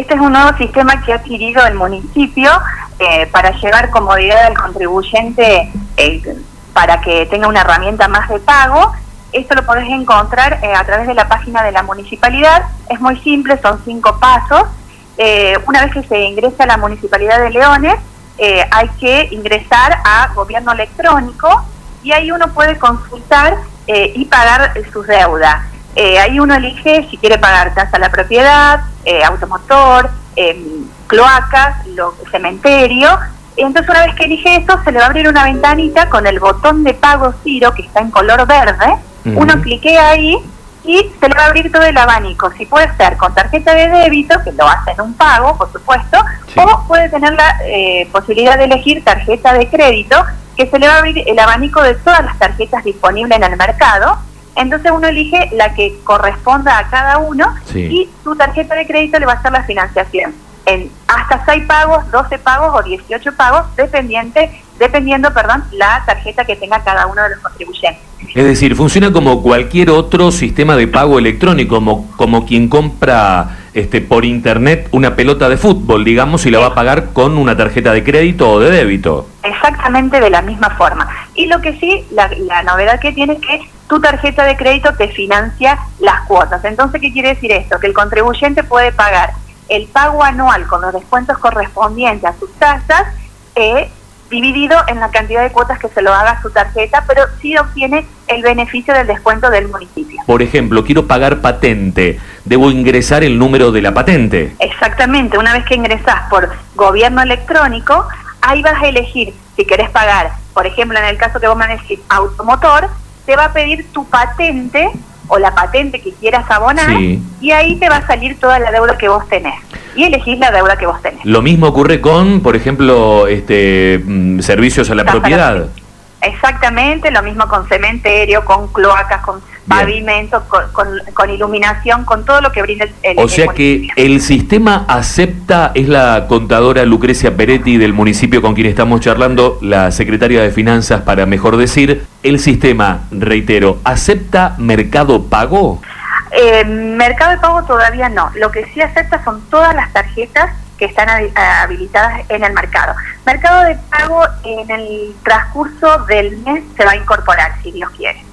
Este es un nuevo sistema que ha adquirido el municipio para llevar comodidad al contribuyente para que tenga una herramienta más de pago. Esto lo podés encontrar a través de la página de la municipalidad. Es muy simple, son 5 pasos. Una vez que se ingresa a la Municipalidad de Leones, hay que ingresar a Gobierno Electrónico y ahí uno puede consultar y pagar sus deudas. Ahí uno elige si quiere pagar tasa a la propiedad, automotor, cloacas, cementerio. Entonces, una vez que elige esto, se le va a abrir una ventanita con el botón de pago Ciro, que está en color verde. Uno cliquea ahí y se le va a abrir todo el abanico. Si puede ser con tarjeta de débito, que lo hace en un pago, por supuesto, sí, o puede tener la posibilidad de elegir tarjeta de crédito, que se le va a abrir el abanico de todas las tarjetas disponibles en el mercado. Entonces uno elige la que corresponda a cada uno, sí, y su tarjeta de crédito le va a hacer la financiación en hasta 6 pagos, 12 pagos o 18 pagos, dependiendo la tarjeta que tenga cada uno de los contribuyentes. Es decir, funciona como cualquier otro sistema de pago electrónico, como quien compra por internet una pelota de fútbol, digamos, y la va a pagar con una tarjeta de crédito o de débito. Exactamente de la misma forma. Y lo que sí, la novedad que tiene es que tu tarjeta de crédito te financia las cuotas. Entonces, ¿qué quiere decir esto? Que el contribuyente puede pagar el pago anual con los descuentos correspondientes a sus tasas, dividido en la cantidad de cuotas que se lo haga su tarjeta, pero sí obtiene el beneficio del descuento del municipio. Por ejemplo, quiero pagar patente, ¿debo ingresar el número de la patente? Exactamente, una vez que ingresás por Gobierno Electrónico, ahí vas a elegir si querés pagar, por ejemplo, en el caso que vos me decís automotor, te va a pedir tu patente o la patente que quieras abonar, sí, y ahí te va a salir toda la deuda que vos tenés. Y elegís la deuda que vos tenés. Lo mismo ocurre con, por ejemplo, servicios a la propiedad. Exactamente, lo mismo con cementerio, con cloacas, con pavimento, con iluminación, con todo lo que brinda el O sea que el sistema acepta, es la contadora Lucrecia Peretti del municipio con quien estamos charlando, la secretaria de Finanzas para mejor decir, el sistema, reitero, ¿acepta Mercado Pago? Mercado de Pago todavía no. Lo que sí acepta son todas las tarjetas que están habilitadas en el mercado. Mercado de Pago en el transcurso del mes se va a incorporar, si Dios quiere.